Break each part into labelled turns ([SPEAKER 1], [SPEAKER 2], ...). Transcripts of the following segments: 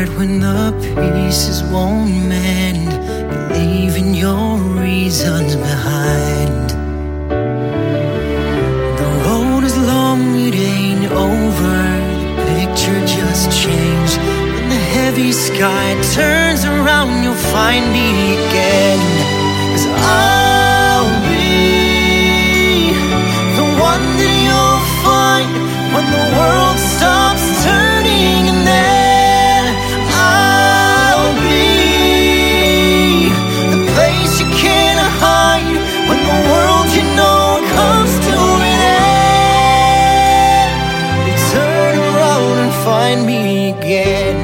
[SPEAKER 1] heart when the pieces won't mend. You're leaving your reasons behind. The road is long, it ain't over. The picture just changed. When the heavy sky turns around, you'll find me again. 'Cause I'll be the one that you'll find when the world stops turning, and then I'll be the place you can't hide when the world you know comes to an end. You turn around and find me again.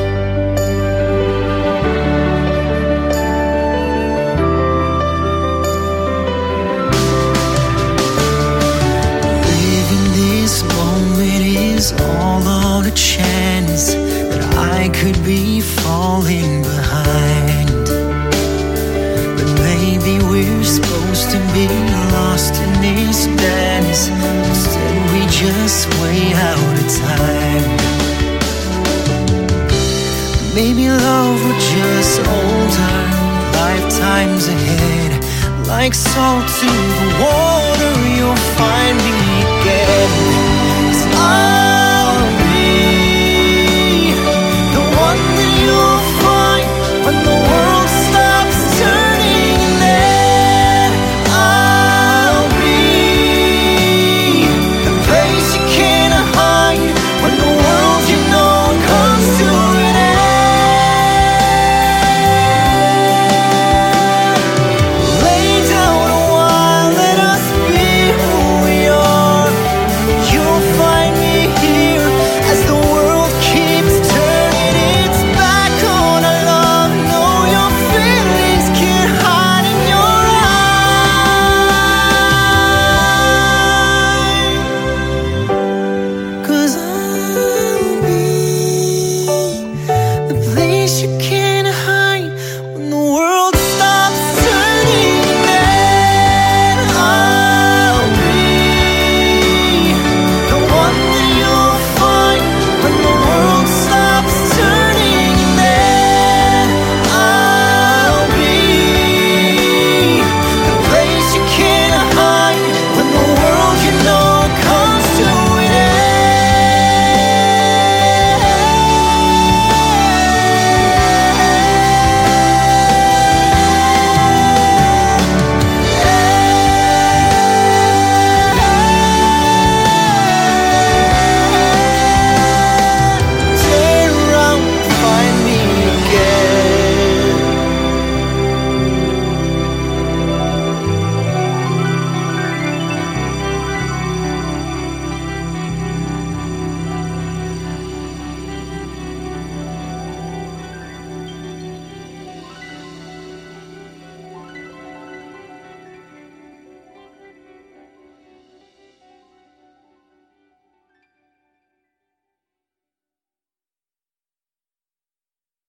[SPEAKER 1] All on a chance that I could be falling behind. But maybe we're supposed to be lost in this dance. Instead we just way out of time. Maybe love will just older, lifetimes ahead. Like salt to the water, you'll find me again.